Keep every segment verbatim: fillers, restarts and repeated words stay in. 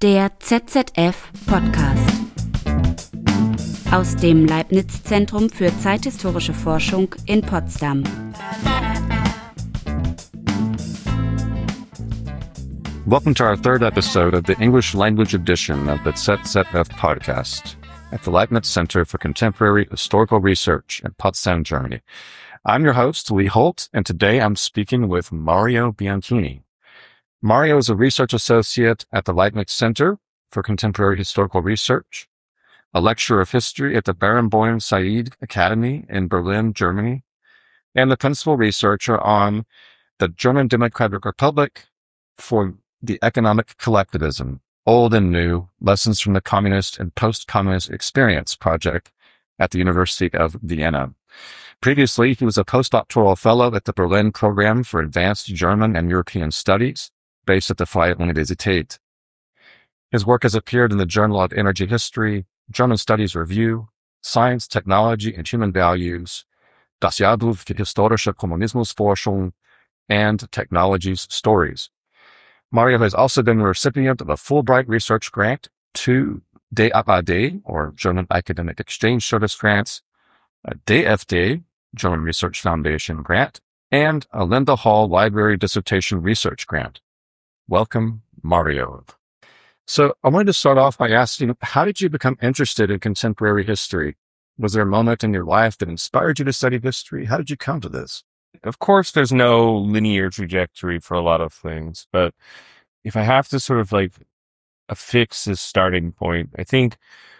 Der Z Z F-Podcast aus dem Leibniz-Zentrum für zeithistorische Forschung in Potsdam. Welcome to our third episode of the English language edition of the Z Z F podcast at the Leibniz Center for Contemporary Historical Research in Potsdam, Germany. I'm your host, Lee Holt, and today I'm speaking with Mario Bianchini. Mario is a research associate at the Leibniz Center for Contemporary Historical Research, a lecturer of history at the Barenboim Said Academy in Berlin, Germany, and the principal researcher on the German Democratic Republic for the Economic Collectivism, Old and New, Lessons from the Communist and Post-Communist Experience project at the University of Vienna. Previously, he was a postdoctoral fellow at the Berlin Program for Advanced German and European Studies, based at the Freie Universität. His work has appeared in the Journal of Energy History, German Studies Review, Science, Technology and Human Values, Das Jahrbuch für historische Kommunismusforschung, and Technologies Stories. Mario has also been a recipient of a Fulbright Research Grant, two D A A D, or German Academic Exchange Service grants, a D F D, German Research Foundation grant, and a Linda Hall Library Dissertation Research Grant. Welcome, Mario. So I wanted to start off by asking, how did you become interested in contemporary history? Was there a moment in your life that inspired you to study history? How did you come to this? Of course, there's no linear trajectory for a lot of things, but if I have to sort of like affix a starting point, I think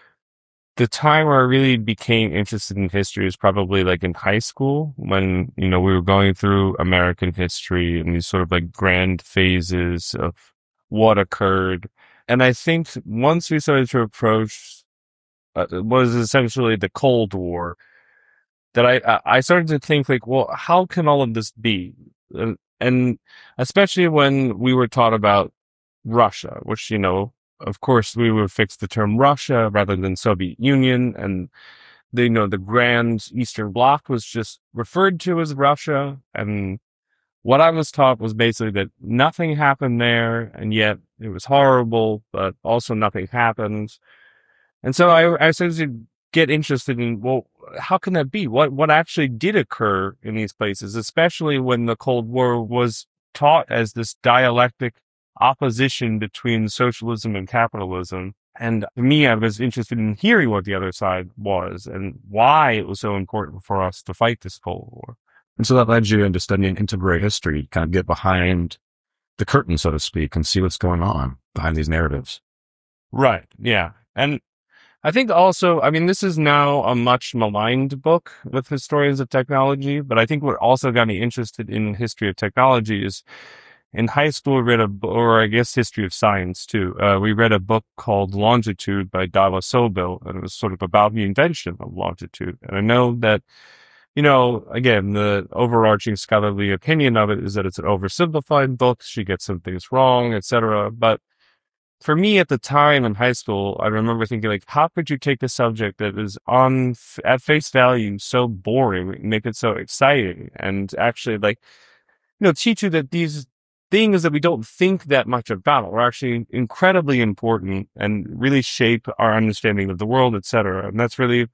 the time where I really became interested in history is probably like in high school when, you know, we were going through American history and these sort of like grand phases of what occurred. And I think once we started to approach uh, what is essentially the Cold War, that I, I started to think like, well, how can all of this be? And, and especially when we were taught about Russia, which, you know, of course, we would fix the term Russia rather than Soviet Union. And, the, you know, the Grand Eastern Bloc was just referred to as Russia. And what I was taught was basically that nothing happened there. And yet it was horrible, but also nothing happened. And so I, I started to get interested in, well, how can that be? What, what actually did occur in these places, especially when the Cold War was taught as this dialectic opposition between socialism and capitalism. And for me, I was interested in hearing what the other side was and why it was so important for us to fight this Cold War. And so that led you into studying contemporary history, kind of get behind the curtain, so to speak, and see what's going on behind these narratives. Right. Yeah. And I think also, I mean, this is now a much maligned book with historians of technology, but I think what also got me interested in history of technology is in high school, we read a, or I guess history of science too. Uh, we read a book called Longitude by Dava Sobel, and it was sort of about the invention of longitude. And I know that, you know, again, the overarching scholarly opinion of it is that it's an oversimplified book. She gets some things wrong, et cetera. But for me at the time in high school, I remember thinking like, how could you take a subject that is on at face value so boring, make it so exciting, and actually like, you know, teach you that these things that we don't think that much about are actually incredibly important and really shape our understanding of the world, et cetera. And that's really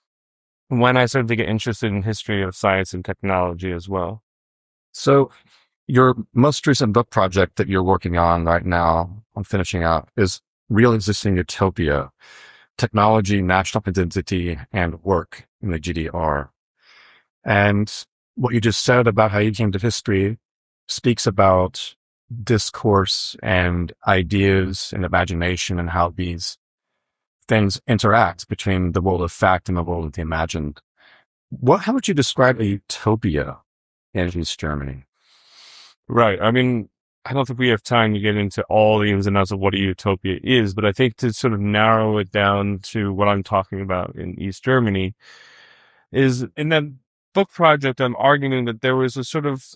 when I started to get interested in history of science and technology as well. So your most recent book project that you're working on right now, I'm finishing out, is Real Existing Utopia, Technology, National Identity, and Work in the G D R. And what you just said about how you came to history speaks about discourse and ideas and imagination and how these things interact between the world of fact and the world of the imagined. What, how would you describe a utopia in East Germany? Right. I mean, I don't think we have time to get into all the ins and outs of what a utopia is, but I think to sort of narrow it down to what I'm talking about in East Germany is in that book project, I'm arguing that there was a sort of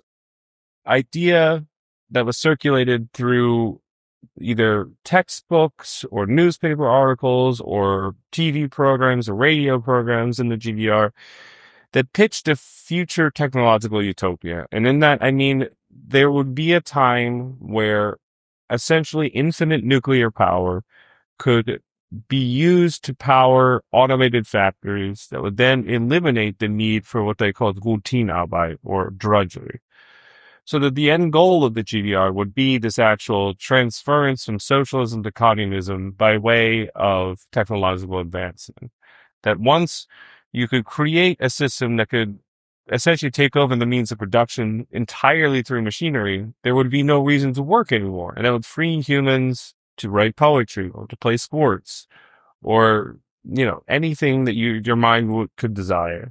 idea that was circulated through either textbooks or newspaper articles or T V programs or radio programs in the G D R that pitched a future technological utopia. And in that, I mean, there would be a time where essentially infinite nuclear power could be used to power automated factories that would then eliminate the need for what they call Routinarbeit, or drudgery. So that the end goal of the G D R would be this actual transference from socialism to communism by way of technological advancement. That once you could create a system that could essentially take over the means of production entirely through machinery, there would be no reason to work anymore. And that would free humans to write poetry or to play sports or, you know, anything that you, your mind would, could desire.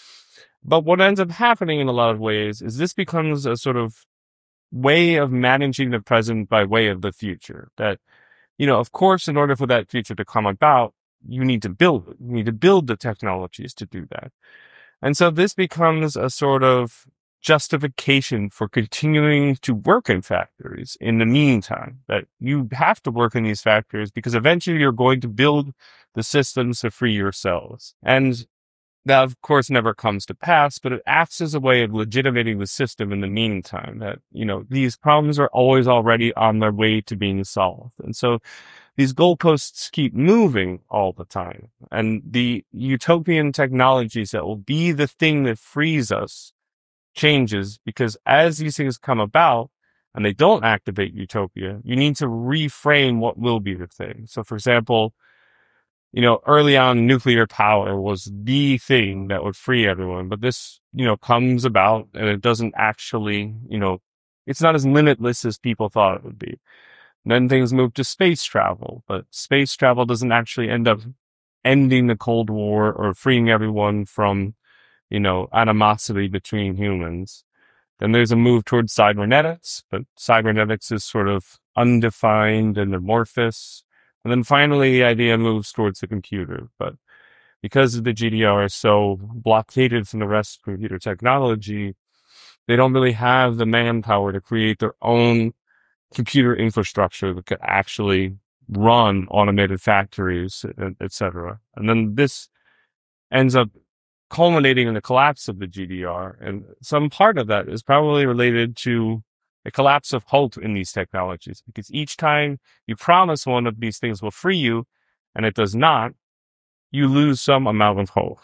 But what ends up happening in a lot of ways is this becomes a sort of way of managing the present by way of the future. That, you know, of course, in order for that future to come about, you need to build it. You need to build the technologies to do that. And so this becomes a sort of justification for continuing to work in factories in the meantime, that you have to work in these factories because eventually you're going to build the systems to free yourselves. And that, of course, never comes to pass, but it acts as a way of legitimating the system in the meantime, that, you know, these problems are always already on their way to being solved. And so these goalposts keep moving all the time. And the utopian technologies that will be the thing that frees us changes, because as these things come about and they don't activate utopia, you need to reframe what will be the thing. So, for example, you know, early on, nuclear power was the thing that would free everyone. But this, you know, comes about and it doesn't actually, you know, it's not as limitless as people thought it would be. And then things move to space travel, but space travel doesn't actually end up ending the Cold War or freeing everyone from, you know, animosity between humans. Then there's a move towards cybernetics, but cybernetics is sort of undefined and amorphous. And then finally, the idea moves towards the computer. But because the G D R is so blockaded from the rest of computer technology, they don't really have the manpower to create their own computer infrastructure that could actually run automated factories, et cetera. And then this ends up culminating in the collapse of the G D R. And some part of that is probably related to a collapse of hope in these technologies, because each time you promise one of these things will free you and it does not, you lose some amount of hope.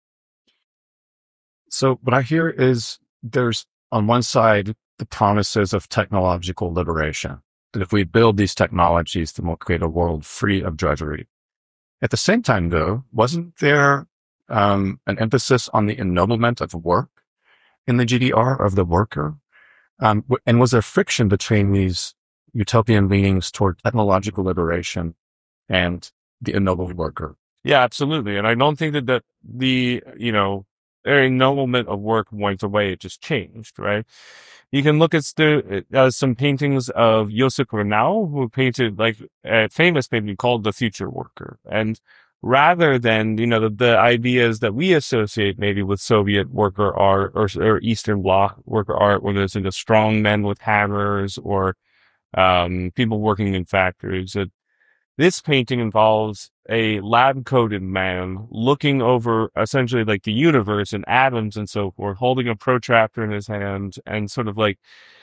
So what I hear is there's on one side the promises of technological liberation, that if we build these technologies, then we'll create a world free of drudgery. At the same time, though, wasn't there um, an emphasis on the ennoblement of work in the G D R, of the worker? Um, and was there friction between these utopian leanings toward technological liberation and the ennobled worker? Yeah, absolutely. And I don't think that, that the, you know, ennoblement of work went away. It just changed, right? You can look at the, uh, some paintings of Josip Renau, who painted like a famous painting called The Future Worker. And rather than, you know, the, the ideas that we associate maybe with Soviet worker art or, or Eastern Bloc worker art, where there's, you know, strong men with hammers or um, people working in factories, that this painting involves a lab-coated man looking over essentially like the universe and atoms and so forth, holding a protractor in his hand and sort of like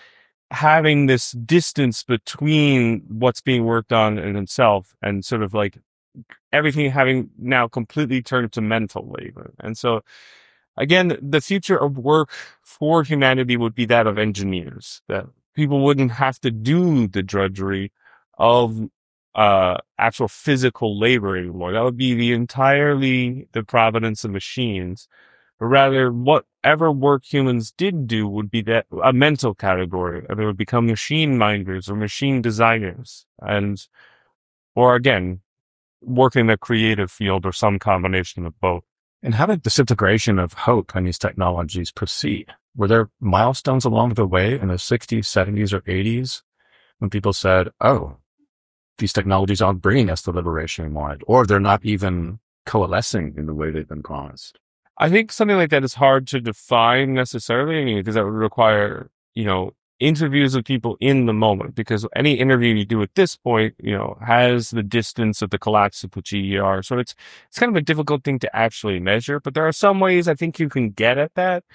having this distance between what's being worked on and himself, and sort of like everything having now completely turned to mental labor. And so, again, the future of work for humanity would be that of engineers, that people wouldn't have to do the drudgery of uh, actual physical labor anymore. That would be the entirely the providence of machines. But rather, whatever work humans did do would be that a mental category. They would become machine minders or machine designers, and, or again, work in a creative field or some combination of both. And how did disintegration of hope in these technologies proceed? Were there milestones along the way in the sixties, seventies, or eighties when people said, oh, these technologies aren't bringing us the liberation we wanted, or they're not even coalescing in the way they've been promised? I think something like that is hard to define necessarily, I mean, because that would require, you know, interviews with people in the moment, because any interview you do at this point, you know, has the distance of the collapse of the G D R. So it's, it's kind of a difficult thing to actually measure, but there are some ways I think you can get at that.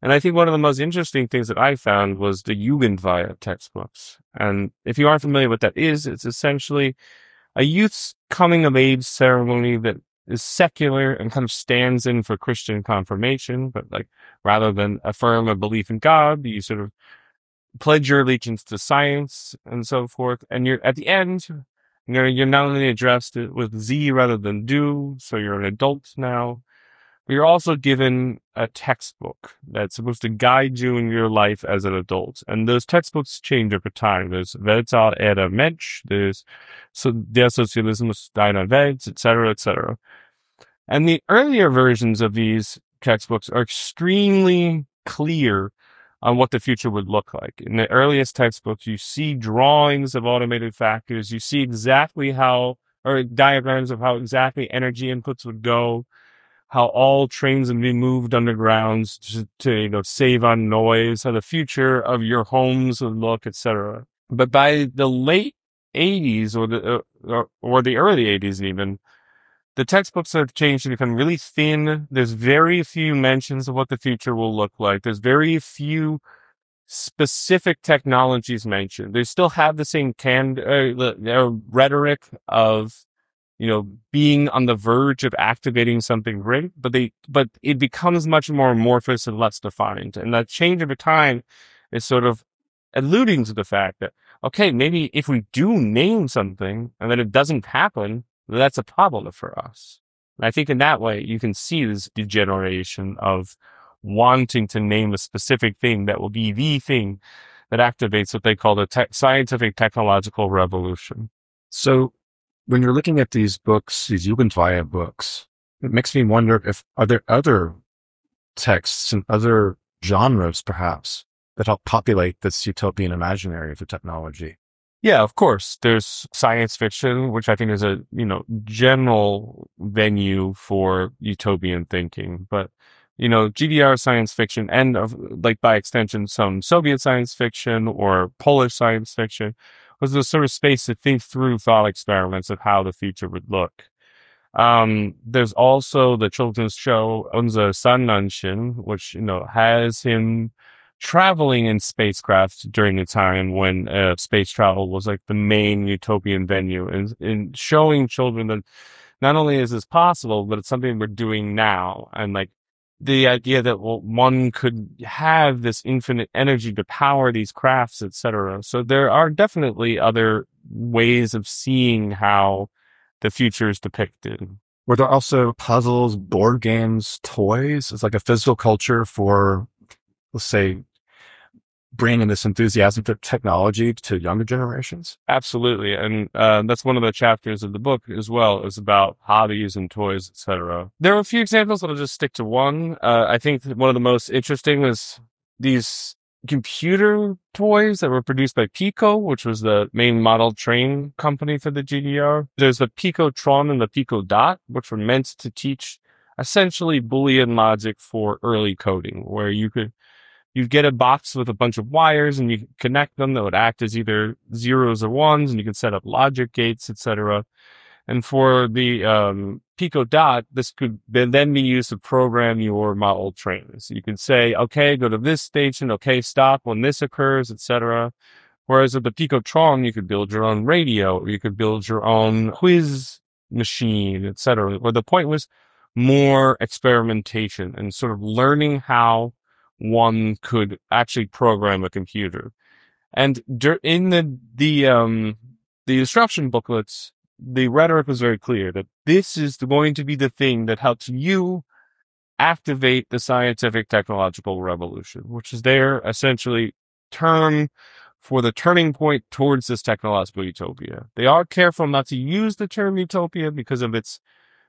And I think one of the most interesting things that I found was the Jugendweihe textbooks. And if you aren't familiar with what that is, it's essentially a youth's coming of age ceremony that is secular and kind of stands in for Christian confirmation, but like rather than affirm a belief in God, you sort of pledge your allegiance to science and so forth. And you're at the end, you know, you're not only addressed with Sie rather than Du, so you're an adult now. But you're also given a textbook that's supposed to guide you in your life as an adult. And those textbooks change over time. There's Weltall Erde Mensch, there's so Der Sozialismus deiner Welt, et cetera, et cetera. And the earlier versions of these textbooks are extremely clear on what the future would look like. In the earliest textbooks, you see drawings of automated factories. You see exactly how, or diagrams of how exactly energy inputs would go, how all trains would be moved underground to, to you know, save on noise, how the future of your homes would look, et cetera. But by the late eighties or the, uh, or, or the early eighties even, the textbooks have changed to become really thin. There's very few mentions of what the future will look like. There's very few specific technologies mentioned. They still have the same can, uh, uh, rhetoric of, you know, being on the verge of activating something great, but they, but it becomes much more amorphous and less defined. And that change over time is sort of alluding to the fact that, okay, maybe if we do name something and then it doesn't happen, that's a problem for us. And I think in that way, you can see this degeneration of wanting to name a specific thing that will be the thing that activates what they call the te- scientific technological revolution. So when you're looking at these books, these Jugendweihe books, it makes me wonder if are there other texts and other genres, perhaps, that help populate this utopian imaginary of the technology? Yeah, of course. There's science fiction, which I think is a, you know, general venue for utopian thinking. But, you know, G D R science fiction and, of, like, by extension, some Soviet science fiction or Polish science fiction was the sort of space to think through thought experiments of how the future would look. Um, there's also the children's show, Unser Sonnenchen, which, you know, has him traveling in spacecraft during a time when uh, space travel was like the main utopian venue, and, and showing children that not only is this possible, but it's something we're doing now. And like the idea that well, one could have this infinite energy to power these crafts, et cetera. So there are definitely other ways of seeing how the future is depicted. Were there also puzzles, board games, toys? It's like a physical culture for, let's say, bringing this enthusiasm for technology to younger generations? Absolutely. And uh, that's one of the chapters of the book as well, is about hobbies and toys, et cetera. There are a few examples, but I'll just stick to one. Uh, I think one of the most interesting is these computer toys that were produced by Pico, which was the main model train company for the G D R. There's the Picotron and the Picodot, which were meant to teach essentially Boolean logic for early coding, where you could You'd get a box with a bunch of wires and you could connect them that would act as either zeros or ones, and you could set up logic gates, et cetera. And for the um, Picodot, this could then be used to program your model trains. You could say, okay, go to this station, okay, stop when this occurs, et cetera. Whereas with the Picotron, you could build your own radio, or you could build your own quiz machine, et cetera. Where the point was more experimentation and sort of learning how one could actually program a computer. And in the the um the instruction booklets, the rhetoric was very clear that this is going to be the thing that helps you activate the scientific technological revolution, which is their essentially term for the turning point towards this technological utopia. They are careful not to use the term utopia because of its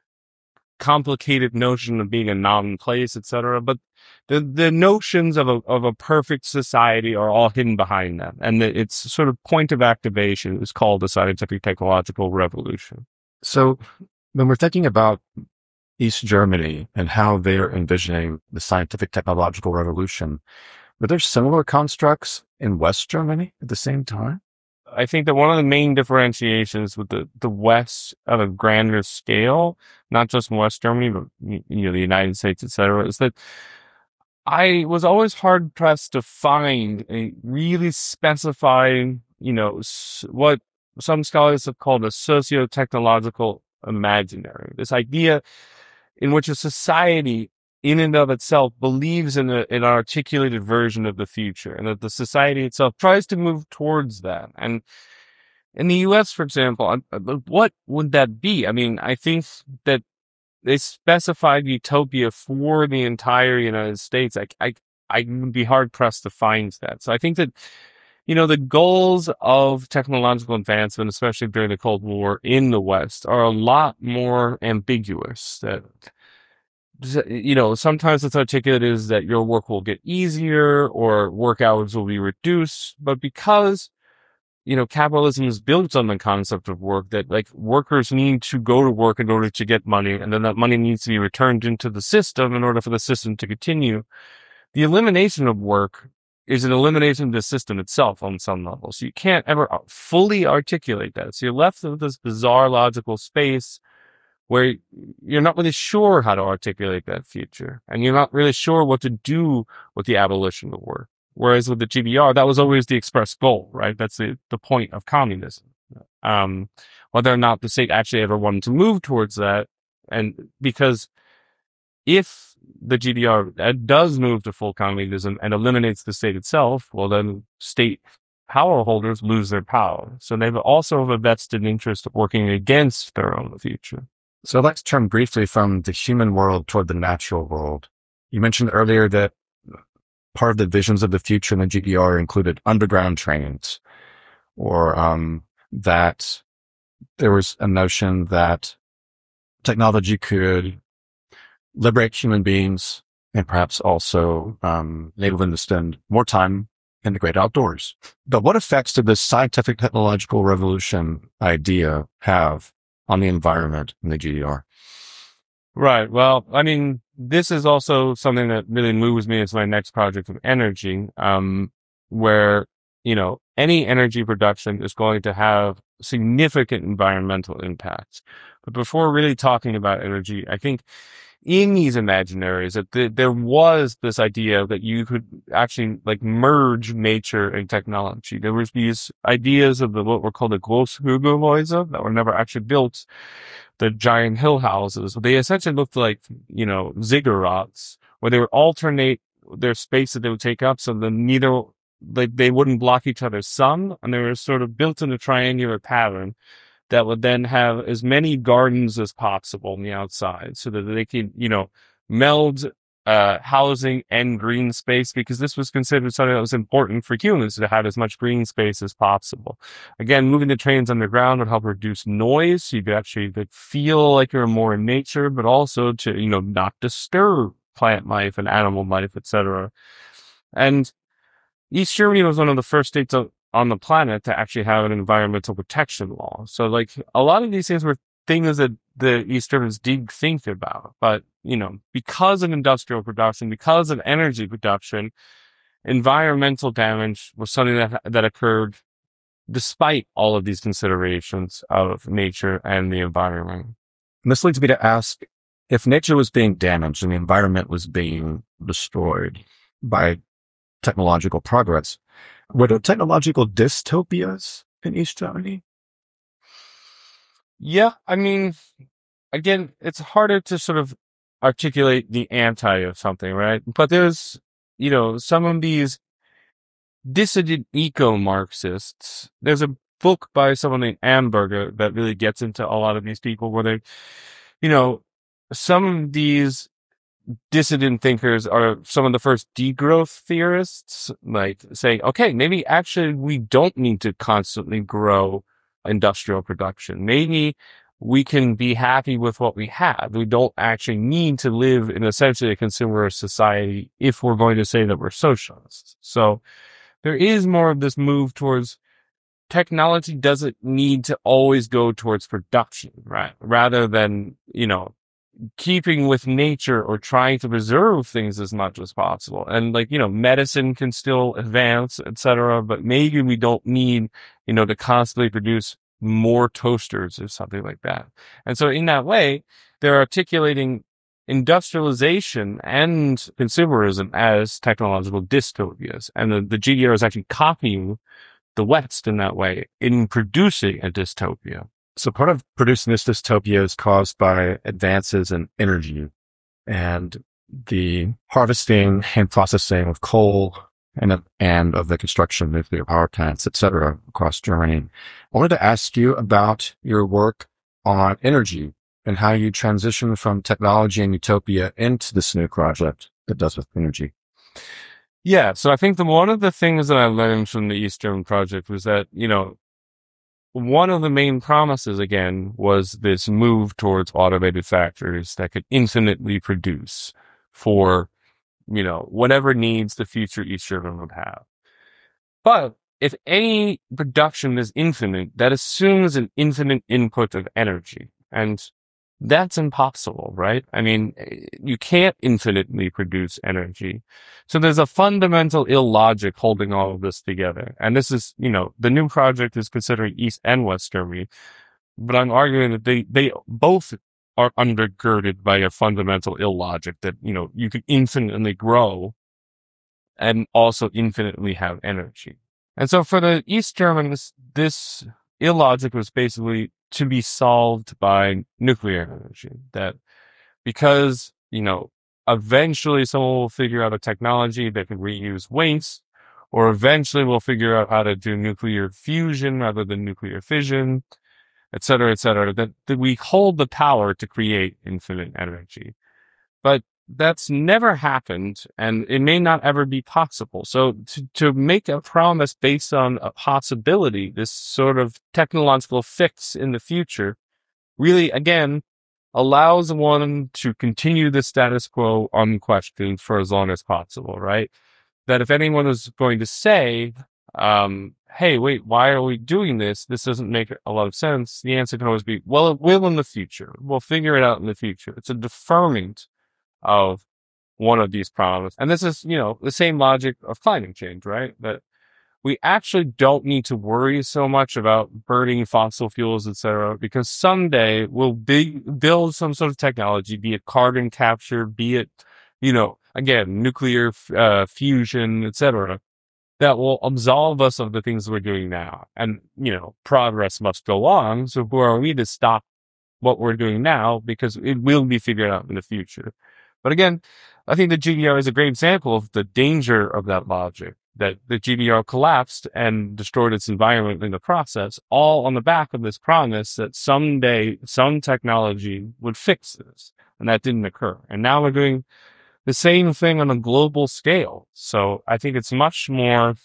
complicated notion of being a noun place, et cetera. But the the notions of a of a perfect society are all hidden behind that, and the, its sort of point of activation is called the scientific technological revolution. So, when we're thinking about East Germany and how they're envisioning the scientific technological revolution, were there similar constructs in West Germany at the same time? I think that one of the main differentiations with the, the West on a grander scale, not just in West Germany, but, you know, the United States, et cetera, is that I was always hard pressed to find a really specifying, you know, s- what some scholars have called a socio-technological imaginary. This idea in which a society in and of itself believes in, a, in an articulated version of the future, and that the society itself tries to move towards that. And in the U S, for example, uh, uh, what would that be? I mean, I think that they specified utopia for the entire United States. I, I, I would be hard pressed to find that. So I think that, you know, the goals of technological advancement, especially during the Cold War in the West, are a lot more ambiguous. That, you know, sometimes it's articulated as that your work will get easier or work hours will be reduced, but because you know, capitalism is built on the concept of work, that like workers need to go to work in order to get money, and then that money needs to be returned into the system in order for the system to continue. The elimination of work is an elimination of the system itself on some level. So you can't ever fully articulate that. So you're left with this bizarre logical space where you're not really sure how to articulate that future, and you're not really sure what to do with the abolition of work. Whereas with the G D R, that was always the express goal, right? That's the, the point of communism. Um, whether or not the state actually ever wanted to move towards that, and because if the G D R does move to full communism and eliminates the state itself, well, then state power holders lose their power. So they also have a vested interest of working against their own future. So let's turn briefly from the human world toward the natural world. You mentioned earlier that part of the visions of the future in the G D R included underground trains, or um, that there was a notion that technology could liberate human beings and perhaps also um, enable them to spend more time in the great outdoors. But what effects did this scientific technological revolution idea have on the environment in the G D R? Right. Well, I mean, this is also something that really moves me into my next project of energy, um, where, you know, any energy production is going to have significant environmental impacts. But before really talking about energy, I think in these imaginaries that th- there was this idea that you could actually like merge nature and technology. There was these ideas of the, what were called the Großhügelhäuser that were never actually built, the giant hill houses. They essentially looked like, you know, ziggurats, where they would alternate their space that they would take up, so that neither, like, they wouldn't block each other's sun, and they were sort of built in a triangular pattern that would then have as many gardens as possible on the outside, so that they could, you know, meld uh, housing and green space, because this was considered something that was important for humans, to have as much green space as possible. Again, moving the trains underground would help reduce noise, so you could actually like, feel like you're more in nature, but also to, you know, not disturb plant life and animal life, et cetera. And East Germany was one of the first states of, on the planet to actually have an environmental protection law. So, like, a lot of these things were things that the East Germans did think about, but, you know, because of industrial production, because of energy production, environmental damage was something that that occurred despite all of these considerations of nature and the environment. And this leads me to ask, if nature was being damaged and the environment was being destroyed by technological progress, were there technological dystopias in East Germany? Yeah, I mean, again, it's harder to sort of articulate the anti of something, right? But there's, you know, some of these dissident eco-Marxists. There's a book by someone named Amberger that really gets into a lot of these people, where they, you know, some of these dissident thinkers are some of the first degrowth theorists, like saying, okay, maybe actually we don't need to constantly grow industrial production. Maybe we can be happy with what we have. We don't actually need to live in essentially a consumerist society if we're going to say that we're socialists. So there is more of this move towards technology doesn't need to always go towards production, right? Rather than, you know, keeping with nature or trying to preserve things as much as possible. And like, you know, medicine can still advance, et cetera, but maybe we don't need, you know, to constantly produce more toasters or something like that. And so in that way, they're articulating industrialization and consumerism as technological dystopias. And the, the G D R is actually copying the West in that way in producing a dystopia. So part of producing this dystopia is caused by advances in energy and the harvesting and processing of coal and, and of the construction of nuclear power plants, et cetera, across Germany. I wanted to ask you about your work on energy and how you transition from technology and utopia into this new project that does with energy. Yeah, so I think the one of the things that I learned from the East German project was that, you know, one of the main promises, again, was this move towards automated factories that could infinitely produce for, you know, whatever needs the future East German would have. But if any production is infinite, that assumes an infinite input of energy. And that's impossible, right? I mean, you can't infinitely produce energy. So there's a fundamental illogic holding all of this together. And this is, you know, the new project is considering East and West Germany, but I'm arguing that they, they both are undergirded by a fundamental illogic that, you know, you could infinitely grow and also infinitely have energy. And so for the East Germans, this illogic was basically to be solved by nuclear energy. That because, you know, eventually someone will figure out a technology that can reuse waste, or eventually we'll figure out how to do nuclear fusion rather than nuclear fission, et cetera, et cetera, that, that we hold the power to create infinite energy. But that's never happened, and it may not ever be possible. So to, to make a promise based on a possibility, this sort of technological fix in the future, really, again, allows one to continue the status quo unquestioned for as long as possible, right? That if anyone is going to say, um, hey, wait, why are we doing this? This doesn't make a lot of sense. The answer can always be, well, it will in the future. We'll figure it out in the future. It's a deferment of one of these problems. And this is, you know, the same logic of climate change, right? That we actually don't need to worry so much about burning fossil fuels, et cetera, because someday we'll be, build some sort of technology, be it carbon capture, be it, you know, again, nuclear uh, fusion, et cetera, that will absolve us of the things we're doing now. And, you know, progress must go on. So who are we to stop what we're doing now? Because it will be figured out in the future. But again, I think the G D R is a great example of the danger of that logic, that the G D R collapsed and destroyed its environment in the process, all on the back of this promise that someday some technology would fix this. And that didn't occur. And now we're doing the same thing on a global scale. So I think it's much more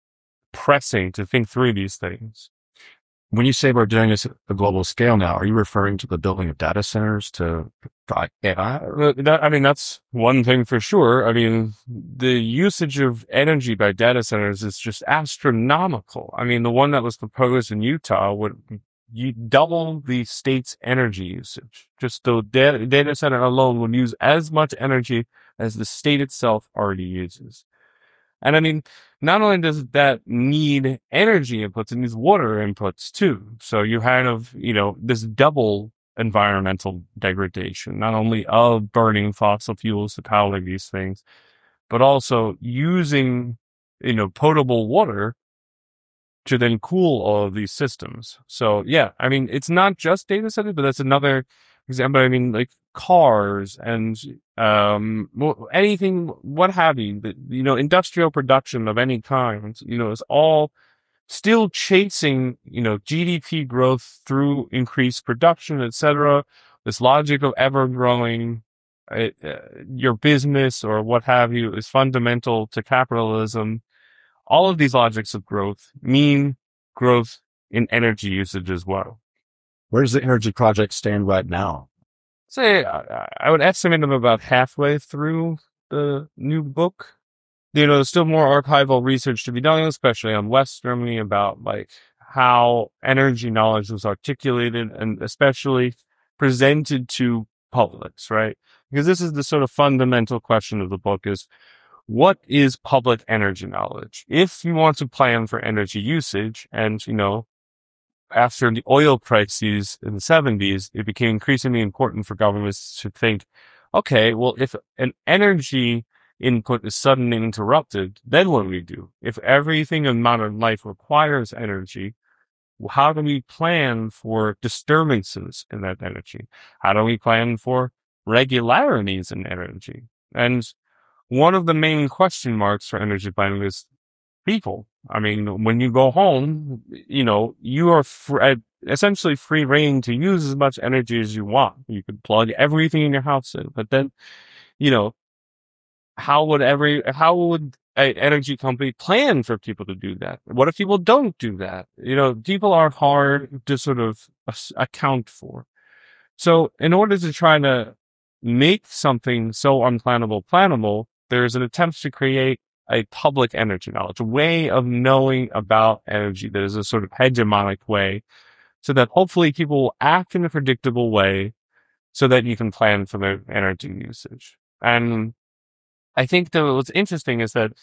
pressing to think through these things. When you say we're doing this at a global scale now, are you referring to the building of data centers to A I? That, I mean, that's one thing for sure. I mean, the usage of energy by data centers is just astronomical. I mean, the one that was proposed in Utah would you double the state's energy usage. Just the data, data center alone would use as much energy as the state itself already uses. And I mean, not only does that need energy inputs, it needs water inputs too. So you have, you know, this double environmental degradation, not only of burning fossil fuels to power these things, but also using, you know, potable water to then cool all of these systems. So yeah, I mean, it's not just data centers, but that's another example. I mean, like cars and um anything, what have you, that, you know, industrial production of any kind, you know, is all still chasing, you know, G D P growth through increased production, et cetera. This logic of ever growing uh, your business or what have you is fundamental to capitalism. All of these logics of growth mean growth in energy usage as well. Where does the energy project stand right now? Say, I, I would estimate them about halfway through the new book. You know, there's still more archival research to be done, especially on West Germany, about like how energy knowledge was articulated and especially presented to publics, right? Because this is the sort of fundamental question of the book is, what is public energy knowledge? If you want to plan for energy usage, and, you know, after the oil crises in the seventies, it became increasingly important for governments to think, okay, well, if an energy input is suddenly interrupted, then what do we do? If everything in modern life requires energy, how do we plan for disturbances in that energy? How do we plan for regularities in energy? And one of the main question marks for energy planning is people. I mean, when you go home, you know, you are fr- essentially free reign to use as much energy as you want. You could plug everything in your house in, but then, you know, how would every, how would an energy company plan for people to do that? What if people don't do that? You know, people are hard to sort of account for. So in order to try to make something so unplannable plannable, there's an attempt to create a public energy knowledge, a way of knowing about energy that is a sort of hegemonic way, so that hopefully people will act in a predictable way so that you can plan for their energy usage. And I think that what's interesting is that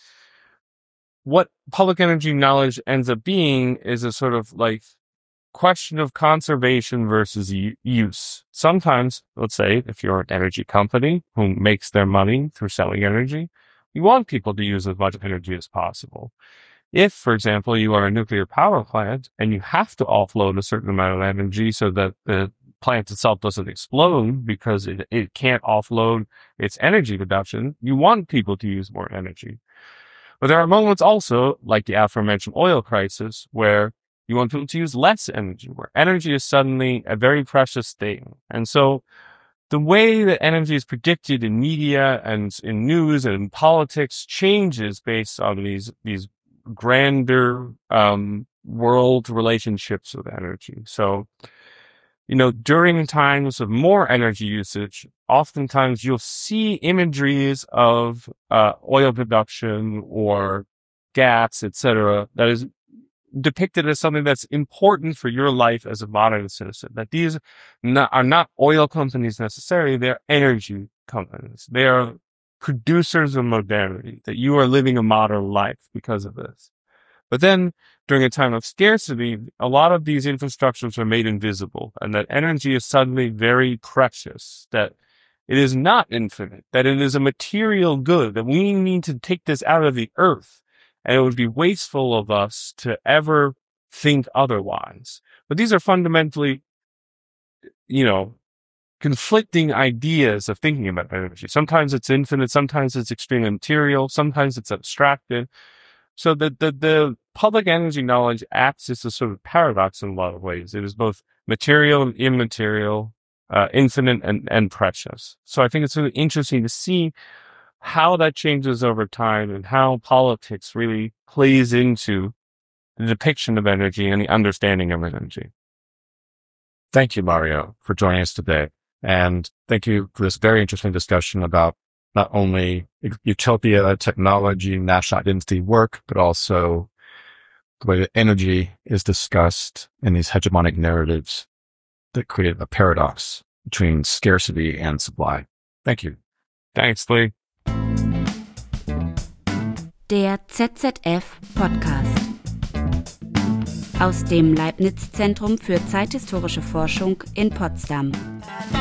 what public energy knowledge ends up being is a sort of like question of conservation versus u- use. Sometimes, let's say, if you're an energy company who makes their money through selling energy, you want people to use as much energy as possible. If, for example, you are a nuclear power plant and you have to offload a certain amount of energy so that the plant itself doesn't explode because it, it can't offload its energy production, you want people to use more energy. But there are moments also, like the aforementioned oil crisis, where you want people to use less energy, where energy is suddenly a very precious thing. And so the way that energy is predicted in media and in news and in politics changes based on these, these grander, um, world relationships with energy. So, you know, during times of more energy usage, oftentimes you'll see imageries of, uh, oil production or gas, et cetera, that is depicted as something that's important for your life as a modern citizen. That these not, are not oil companies necessarily, they're energy companies. They are producers of modernity, that you are living a modern life because of this. But then, during a time of scarcity, a lot of these infrastructures are made invisible, and that energy is suddenly very precious, that it is not infinite, that it is a material good, that we need to take this out of the earth. And it would be wasteful of us to ever think otherwise. But these are fundamentally, you know, conflicting ideas of thinking about energy. Sometimes it's infinite, sometimes it's extremely material, sometimes it's abstracted. So the, the, the public energy knowledge acts as a sort of paradox in a lot of ways. It is both material and immaterial, uh, infinite and, and precious. So I think it's really interesting to see how that changes over time and how politics really plays into the depiction of energy and the understanding of energy. Thank you, Mario, for joining us today. And thank you for this very interesting discussion about not only utopia, technology, national identity work, but also the way that energy is discussed in these hegemonic narratives that create a paradox between scarcity and supply. Thank you. Thanks, Lee. Der Z Z F Podcast aus dem Leibniz Zentrum für zeithistorische Forschung in Potsdam.